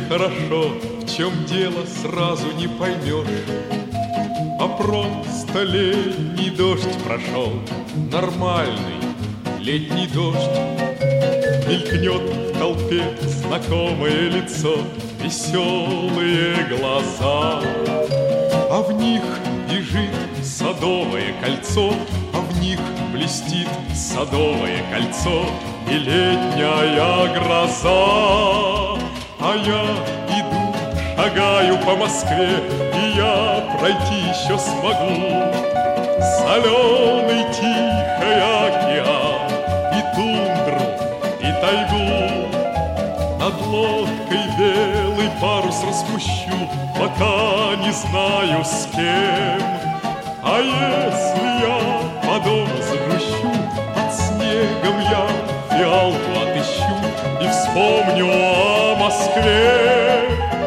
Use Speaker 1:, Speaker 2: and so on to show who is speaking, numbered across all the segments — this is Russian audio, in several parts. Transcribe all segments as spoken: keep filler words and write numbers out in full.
Speaker 1: хорошо, в чем дело, сразу не поймешь. А просто летний дождь прошел, нормальный летний дождь. Мелькнет в толпе знакомое лицо, веселые глаза, а в них бежит садовое кольцо, а в них блестит садовое кольцо и летняя гроза. А я иду, шагаю по Москве, и я пройти еще смогу соленый тихий океан и тундру, и тайгу. Над лодкой белый парус распущу, пока не знаю с кем. А если я по дому загрущу, под снегом я фиалку отыщу и вспомню о Москве.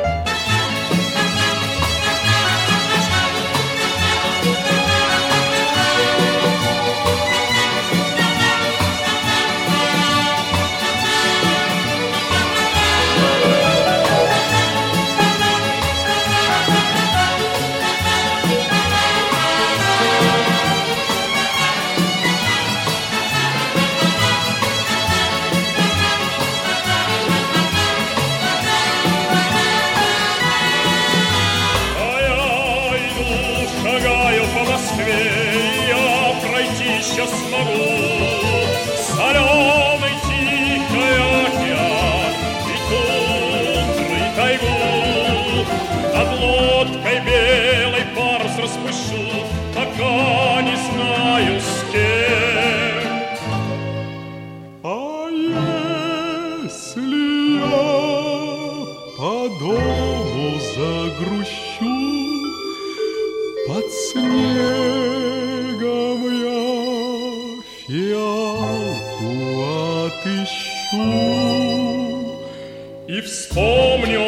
Speaker 1: Еще смогу соленый тихий океан и тундры, и тайгу. Над лодкой белый парус распущу, пока не знаю с кем. А если я по дому загрущу, под снегом я фиалку отыщу и вспомню